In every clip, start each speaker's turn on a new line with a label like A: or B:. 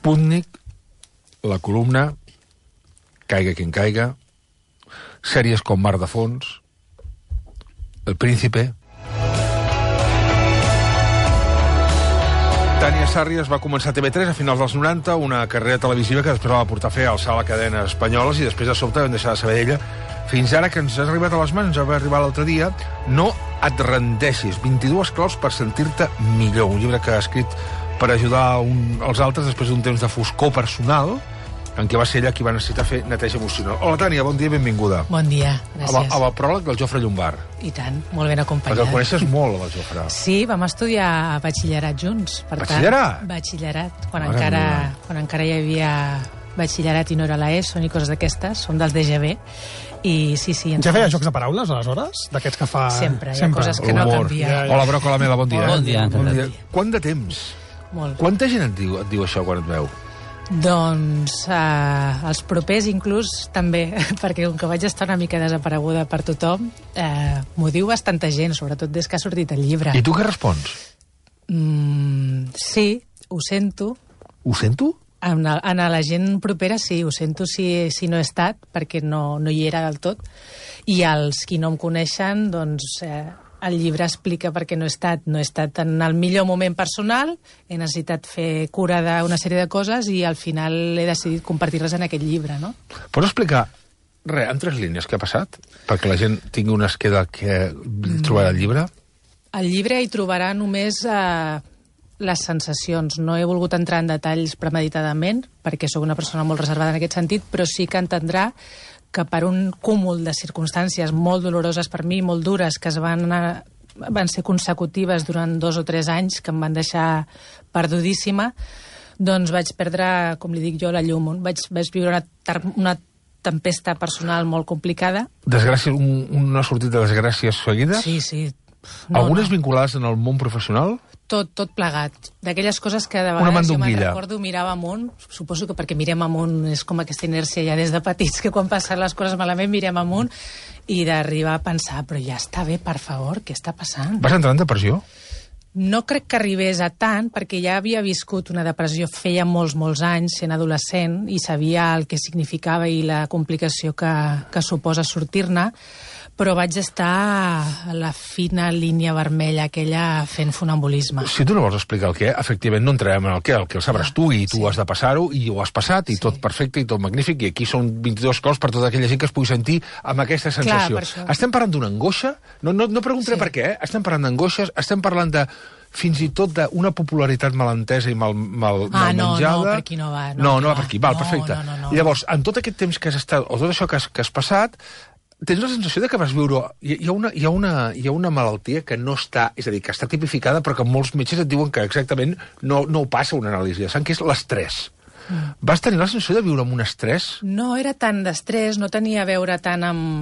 A: Sputnik, la columna, Caiga quien caiga, sèries com Mar de Fons, El Príncipe... Tània Sàrrias va començar a TV3 a finals dels 90, una carrera televisiva que després la va portar a fer alçar la cadena espanyoles i després de sobte vam deixar de saber d'ella fins ara que ens ha arribat a les mans, ens va arribar l'altre dia. No et rendeixis, 22 claus per sentir-te millor, un llibre que ha escrit per ajudar els altres després d'un temps de foscor personal en què va ser ella qui va necessitar fer neteja emocional. Hola, Tània, bon dia i benvinguda.
B: Bon dia, gràcies.
A: Amb el pròleg del Jofre Llombart.
B: I tant, molt ben acompanyat.
A: Perquè el coneixes molt, el Jofre.
B: Sí, vam estudiar batxillerat junts. Per
A: Batxillerat?
B: Tant, batxillerat, quan encara hi havia batxillerat i no era l'ESO ni coses d'aquestes, som dels DGB. I sí...
C: Ja feia jocs de paraules, aleshores? D'aquests que fa...
B: Sempre, hi ha coses que no canvien.
A: Hola, Broca, la meva, bon dia.
D: Bon dia.
A: Quant de temps?
B: Molt.
A: Quanta gent et diu això quan et veu?
B: Doncs els propers inclús també, perquè com que vaig estar una mica desapareguda per tothom, m'ho diu bastanta gent, sobretot des que ha sortit el llibre.
A: I tu què respons?
B: Sí, ho sento.
A: Ho sento?
B: A la gent propera sí, ho sento si no he estat, perquè no hi era del tot. I els qui no em coneixen, doncs... el llibre explica per què no he estat en el millor moment personal, he necessitat fer cura d'una sèrie de coses i al final he decidit compartir-les en aquest llibre, no?
A: Pots explicar, en 3 línies, què ha passat? Perquè la gent tingui una esqueda que trobarà el llibre.
B: Al llibre hi trobarà només les sensacions. No he volgut entrar en detalls premeditadament, perquè sóc una persona molt reservada en aquest sentit, però sí que entendrà que per un cúmul de circumstàncies molt doloroses per mi, molt dures, que van ser consecutives durant 2 o 3 anys, que em van deixar perdudíssima, doncs vaig perdre, com li dic jo, la llum. Vaig viure una tempesta personal molt complicada.
A: Desgràcies, una sortida de desgràcies seguides?
B: Sí.
A: Algunes vinculades en el món professional?
B: Tot plegat. D'aquelles coses que de vegades jo me'n recordo, mirava amunt, suposo que perquè mirem amunt és com aquesta inèrcia ja des de petits, que quan passen les coses malament mirem amunt, i d'arribar a pensar, però ja està bé, per favor, què està passant?
A: Vas entrar en depressió?
B: No crec que arribés a tant, perquè ja havia viscut una depressió feia molts anys, sent adolescent, i sabia el que significava i la complicació que suposa sortir-ne, però vaig estar a la fina línia vermella aquella fent funambulisme.
A: Si tu no vols explicar el què, efectivament no entrarem en el què, el que el sabràs tu, i tu has de passar-ho, i ho has passat, i tot perfecte, i tot magnífic, i aquí són 22 cols per tota aquella gent que es pugui sentir amb aquesta sensació. Estem parlant d'una angoixa? No preguntaré per què, estem parlant d'angoixes, estem parlant de fins i tot d'una popularitat mal entesa i mal menjada.
B: No, per aquí no va.
A: No va per aquí, val, perfecte. Llavors, en tot aquest temps que has estat, o tot això que has passat, tens la sensació de que vas viure... Hi ha una malaltia que no està... És a dir, que està tipificada, però que molts metges et diuen que exactament no ho passa una anàlisi de sang, que és l'estrès. Vas tenir la sensació de viure amb un estrès?
B: No era tant d'estrès, no tenia a veure tant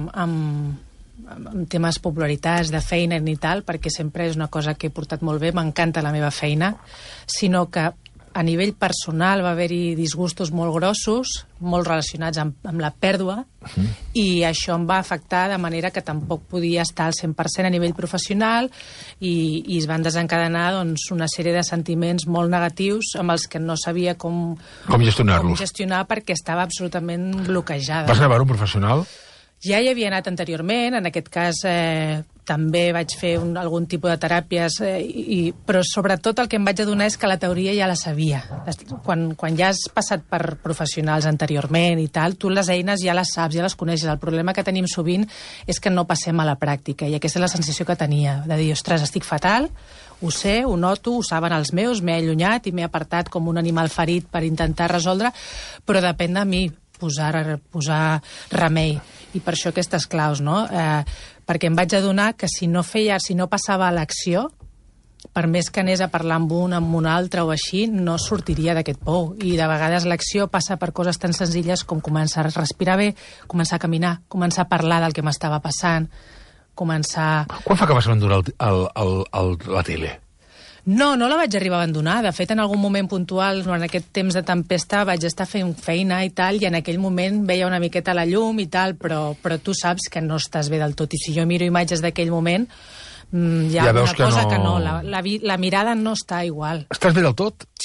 B: amb temes popularitats, de feina ni tal, perquè sempre és una cosa que he portat molt bé, m'encanta la meva feina, sinó que a nivell personal va haver-hi disgustos molt grossos, molt relacionats amb la pèrdua, i això em va afectar de manera que tampoc podia estar al 100% a nivell professional, i es van desencadenar doncs, una sèrie de sentiments molt negatius amb els que no sabia com gestionar perquè estava absolutament bloquejada.
A: Vas anar a veure un professional?
B: Ja hi havia anat anteriorment, en aquest cas també vaig fer algun tipus de teràpies, però sobretot el que em vaig adonar és que la teoria ja la sabia. Quan ja has passat per professionals anteriorment i tal, tu les eines ja les saps, ja les coneixes. El problema que tenim sovint és que no passem a la pràctica, i aquesta és la sensació que tenia, de dir, ostres, estic fatal, ho sé, ho noto, ho saben els meus, m'he allunyat i m'he apartat com un animal ferit per intentar resoldre, però depèn de mi posar remei, i per això aquestes claus, no? Perquè em vaig adonar que si no passava a l'acció, per més que anés a parlar amb un altre o així, no sortiria d'aquest pou. I de vegades l'acció passa per coses tan senzilles com començar a respirar bé, començar a caminar, començar a parlar del que m'estava passant, començar...
A: Quan fa que vas abandonar la tele?
B: No la vaig arribar a abandonar. De fet, en algun moment puntual, durant aquest temps de tempesta, vaig estar fent feina i tal, i en aquell moment veia una miqueta la llum i tal, però tu saps que no estàs bé del tot. I si jo miro imatges d'aquell moment, hi ha una cosa que no... La mirada no està igual.
A: Estàs bé del tot?
B: Sí.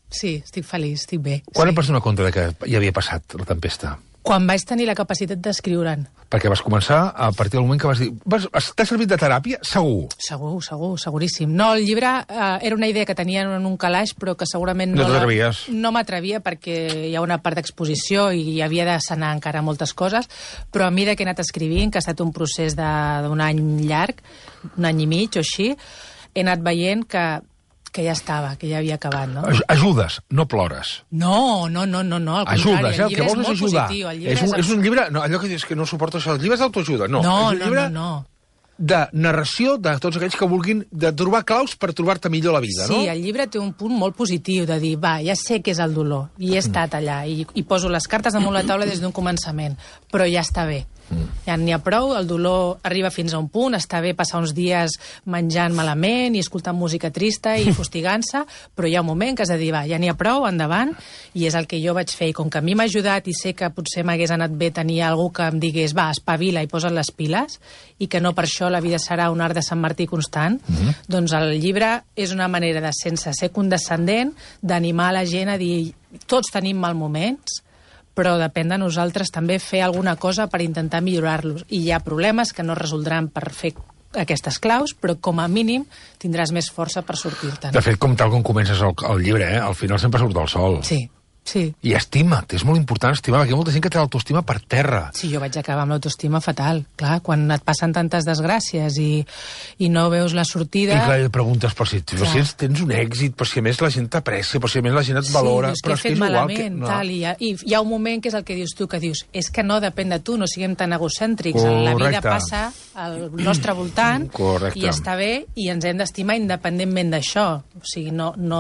B: Sí, estic feliç, estic bé.
A: Quan
B: sí.
A: et vas donar compte de que ja havia passat la tempesta?
B: Quan vaig tenir la capacitat d'escriure'n.
A: Perquè vas començar a partir del moment que vas dir... T'ha servit de teràpia? Segur.
B: Segur, seguríssim. No, el llibre era una idea que tenia en un calaix, però que segurament
A: No t'atrevies.
B: No m'atrevia perquè hi ha una part d'exposició i hi havia de sanar encara moltes coses, però a mesura que he anat escrivint, que ha estat un procés d'un any llarg, un any i mig o així, he anat veient que ja estava, que ja havia acabat, no?
A: Ajudes, no plores.
B: No, al contrari,
A: Ajudes,
B: el llibre
A: el que vols
B: és molt
A: ajudar.
B: positiu.
A: És un llibre... No, allò que dius que no suporto això, els llibres d'autoajuda, no. És un llibre de narració de tots aquells que vulguin de trobar claus per trobar-te millor la vida, no?
B: Sí, el llibre té un punt molt positiu de dir, va, ja sé què és el dolor, i he estat allà, i poso les cartes damunt la taula des d'un començament, però ja està bé. Ja n'hi ha prou, el dolor arriba fins a un punt, està bé passar uns dies menjant malament i escoltant música trista i fustigant-se, però hi ha un moment que has de dir, va, ja n'hi ha prou, endavant, i és el que jo vaig fer. I com que a mi m'ha ajudat i sé que potser m'hagués anat bé tenir algú que em digués, va, espavila i posa't les piles, i que no per això la vida serà un art de Sant Martí constant, doncs el llibre és una manera de, sense ser condescendent, d'animar la gent a dir, tots tenim mal moments, però depèn de nosaltres també fer alguna cosa per intentar millorar-los. I hi ha problemes que no resoldran per fer aquestes claus, però com a mínim tindràs més força per sortir-te'n.
A: De fet, tal com comences el llibre, al final sempre surt el sol.
B: Sí.
A: I estima't, és molt important estimar, perquè hi ha molta gent que té l'autoestima per terra.
B: Sí, jo vaig acabar amb l'autoestima fatal. Clar, quan et passen tantes desgràcies i no veus la sortida...
A: I clar, et preguntes per si tens un èxit, per si a més la gent t'aprecia, per si a més la gent et valora...
B: Sí, però és que he fet malament, tal, i hi ha un moment que és el que dius tu, que dius, és que no depèn de tu, no siguem tan egocèntrics. La vida passa al nostre voltant i està bé, i ens hem d'estimar independentment d'això. O sigui,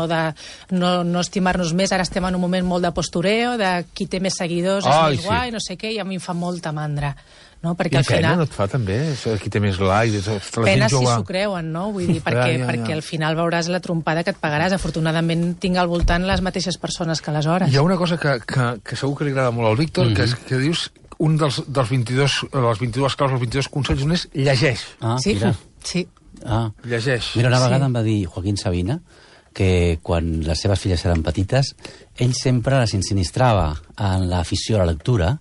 B: no estimar-nos més. Ara estem en un moment molt de postureo, de qui té més seguidors és més guai, no sé què, i a mi em fa molta mandra. No? Perquè
A: I
B: al final...
A: pena no et fa també? Qui té més like...
B: Pena si s'ho creuen, no? Vull dir, perquè al final veuràs la trompada que et pagaràs. Afortunadament tinc al voltant les mateixes persones que aleshores.
A: Hi ha una cosa que segur que li agrada molt al Víctor, que dius, un dels 22 claus, els 22 consells, un és llegeix.
B: Mira. Sí.
A: Llegeix.
D: Mira, una vegada em va dir Joaquín Sabina que quan les seves filles eren petites, ell sempre les ensinistrava en l'afició a la lectura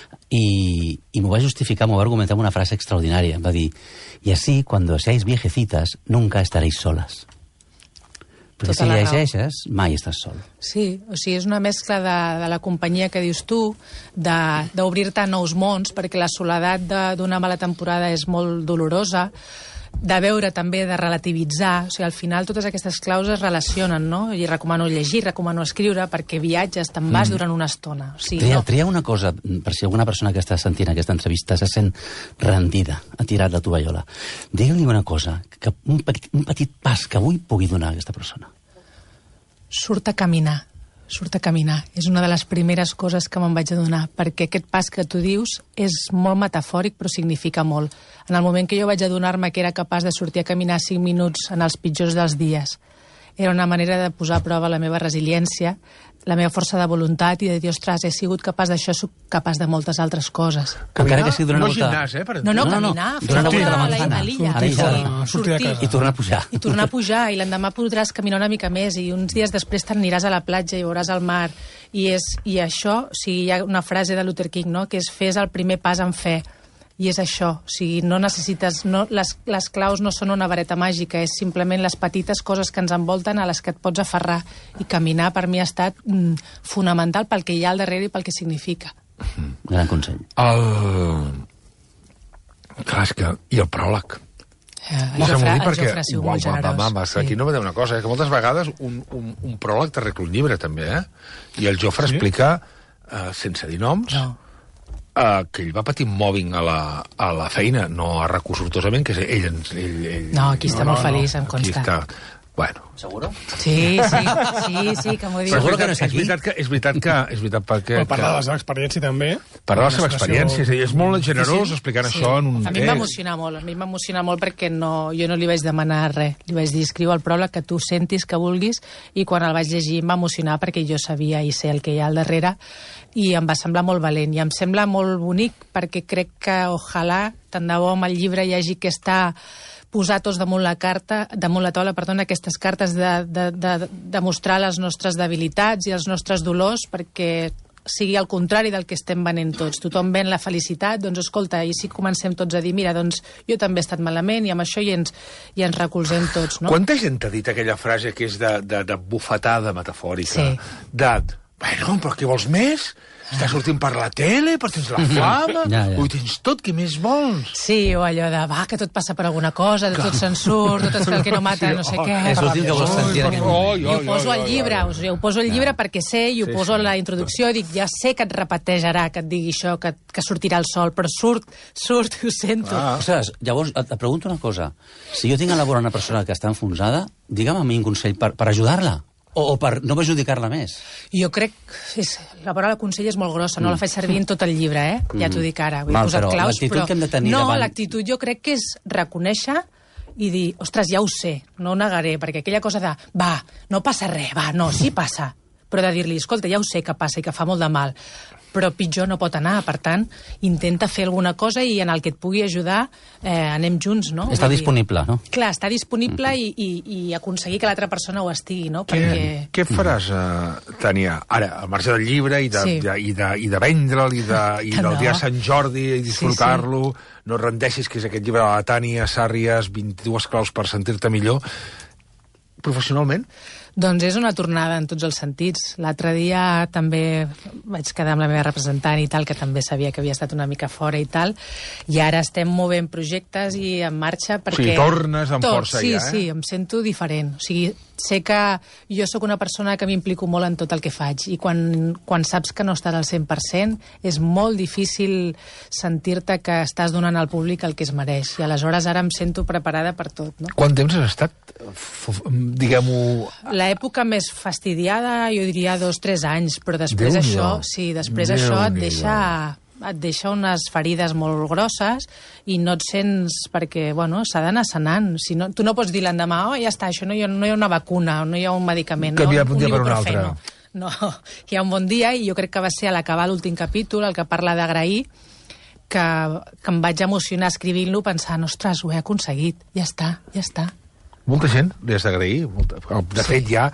D: y m'ho va justificar, m'ho va argumentar amb una frase extraordinària. Em va dir, y así, cuando seáis viejecitas, nunca estaréis solas. Perquè si llegeixes, mai estàs sol.
B: Sí, o sigui, és una mescla de la companyia que dius tu, d'obrir-te a nous mons, perquè la soledat d'una mala temporada és molt dolorosa, de veure també, de relativitzar. O sigui, al final totes aquestes claus es relacionen, no? I recomano llegir, recomano escriure, perquè viatges, te'n vas durant una estona. O sigui,
D: tria una cosa, per si alguna persona que està sentint aquesta entrevista se sent rendida, ha tirat la tovallola. Digue-li una cosa, que un petit pas que avui pugui donar a aquesta persona.
B: Surt a caminar. És una de les primeres coses que me'n vaig adonar, perquè aquest pas que tu dius és molt metafòric, però significa molt. En el moment que jo vaig adonar-me que era capaç de sortir a caminar 5 minuts en els pitjors dels dies, era una manera de posar a prova la meva resiliència, la meva força de voluntat i de dir, ostres, he sigut capaç d'això, soc capaç de moltes altres coses.
D: Encara que sigui durant
A: no gimnàs, per
B: no, caminar,
D: durant a l'illa.
B: Sortir
D: i tornar a pujar.
B: I tornar a pujar, i l'endemà podràs caminar una mica més, i uns dies després t'aniràs a la platja i veuràs el mar. I això, o sigui, hi ha una frase de Luther King, no?, que és fes el primer pas en fe. I és això, o sigui, no necessites... les claus no són una vareta màgica, és simplement les petites coses que ens envolten a les que et pots aferrar. I caminar per mi ha estat fonamental pel que hi ha al darrere i pel que significa.
D: Gran consell.
A: Clar, és que... I el pròleg.
B: Jofre ha sigut molt generós.
A: Aquí no vedeu una cosa, que moltes vegades un pròleg t'arregla un llibre, també, I el Jofre explica, sense dir noms... que ell va patir mobbing a la feina, no a RAC1 sortosament, que és ell...
B: No, aquí està molt feliç, em consta.
A: Bueno.
D: Seguro?
B: Sí, que m'ho diu.
D: Seguro que no és aquí?
A: És veritat perquè...
C: Parlar de la seva experiència, també.
A: Parlar de la seva experiència, és molt generós explicant això en un
B: text. A mi em va emocionar molt, perquè jo no li vaig demanar res. Li vaig dir, escriu el pròleg que tu sentis, que vulguis, i quan el vaig llegir em va emocionar perquè jo sabia i sé el que hi ha al darrere, i em va semblar molt valent, i em sembla molt bonic, perquè crec que, ojalà, tant de bo amb el llibre hi hagi aquesta posar tots damunt la taula, aquestes cartes de mostrar les nostres debilitats i els nostres dolors, perquè sigui el contrari del que estem venent tots. Tothom ven la felicitat, doncs escolta, i si comencem tots a dir, mira, doncs jo també he estat malament i amb això ja ens recolzem tots, no?
A: Quanta gent t'ha dit aquella frase que és de bufetada metafòrica?
B: Sí.
A: Bueno, però què vols més? Estàs sortint per la tele, però tens la fama, ho tens tot, què més vols?
B: Sí, o allò de, que tot passa per alguna cosa, de tot se'n surt, tot el que no mata, no sé què.
D: És l'últim que vols sentir.
B: I ho poso al llibre, ho poso al llibre perquè sé, i ho poso a la introducció, i dic, ja sé que et repetejarà, que et digui això, que sortirà el sol, però surt, ho sento.
D: Ostres, llavors, et pregunto una cosa. Si jo tinc a la vora una persona que està enfonsada, digue'm a mi un consell per ajudar-la. O per no perjudicar-la més?
B: Jo crec... La paraula consell és molt grossa, no la faig servir en tot el llibre, ja t'ho dic ara. He posat claus,
D: l'actitud que hem de tenir davant...
B: No, l'actitud jo crec que és reconèixer i dir, ostres, ja ho sé, no ho negaré, perquè aquella cosa de, no passa res, no, sí passa, però de dir-li, escolta, ja ho sé que passa i que fa molt de mal, però pitjor no pot anar, per tant, intenta fer alguna cosa i en el que et pugui ajudar anem junts, no?
D: Està disponible, no?
B: Clar, està disponible i aconseguir que l'altra persona ho estigui, no?
A: Què faràs, Tània, ara, al marge del llibre i de vendre'l i del dia de Sant Jordi i disfrutar-lo, no et rendeixis, que és aquest llibre de la Tània Sàrries, 22 claus per sentir-te millor, professionalment?
B: Doncs és una tornada en tots els sentits. L'altre dia també vaig quedar amb la meva representant i tal, que també sabia que havia estat una mica fora i tal, i ara estem movent projectes i en marxa perquè...
A: O sigui, tornes amb força ja,
B: Sí, em sento diferent. O sigui, sé que jo sóc una persona que m'implico molt en tot el que faig i quan saps que no estàs al 100% és molt difícil sentir-te que estàs donant al públic el que es mereix. I aleshores ara em sento preparada per tot, no?
A: Quant temps has estat, diguem-ho...
B: L'època més fastidiada, jo diria 2-3 anys, però després això et deixa unes ferides molt grosses i no et sents perquè, s'ha d'anar sanant. Si no, tu no pots dir l'endemà, ja està, això no hi ha una vacuna, no hi ha un medicament,
A: canviar un dia per un altre.
B: No, hi ha un bon dia i jo crec que va ser a l'acabar l'últim capítol, el que parla d'agrair, que em vaig emocionar escrivint-lo pensant, ostres, ho he aconseguit, ja està.
A: Molta gent li has d'agrair. De fet, ja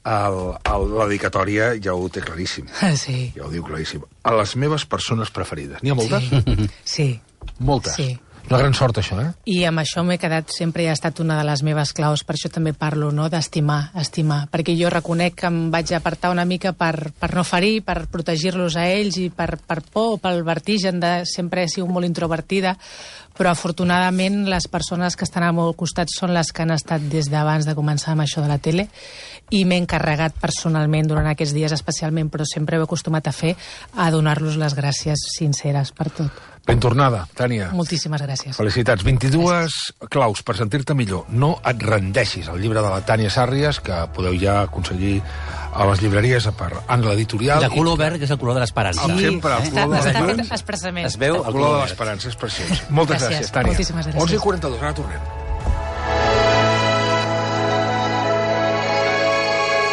A: la dedicatòria ja ho té claríssim.
B: Sí.
A: Ja ho diu claríssim. A les meves persones preferides. N'hi ha moltes?
B: Sí.
A: Moltes?
B: Sí.
A: Una gran sort, això,
B: I amb això m'he quedat, sempre ha estat una de les meves claus, per això també parlo, no?, d'estimar, perquè jo reconec que em vaig apartar una mica per no ferir, per protegir-los a ells i per por o pel vertigen de sempre he sigut molt introvertida, però afortunadament les persones que estan al meu costat són les que han estat des d'abans de començar amb això de la tele i m'he encarregat personalment durant aquests dies especialment, però sempre ho he acostumat a fer, a donar-los les gràcies sinceres per tot.
A: Ben tornada, Tània.
B: Moltíssimes gràcies.
A: Felicitats. 22 claus per sentir-te millor. No et rendeixis. El llibre de la Tània Sàrries, que podeu ja aconseguir a les llibreries per Angle Editorial.
D: De color verd, que és el color de l'esperança.
A: Sempre, el color de
B: l'esperança. Està fet expressament.
D: Es veu
A: el color de l'esperança, és preciós. Moltes gràcies, Tània.
B: Moltíssimes gràcies.
A: 11:42, ara tornem.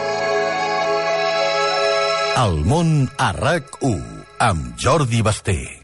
E: El món a RAC1, amb Jordi Basté.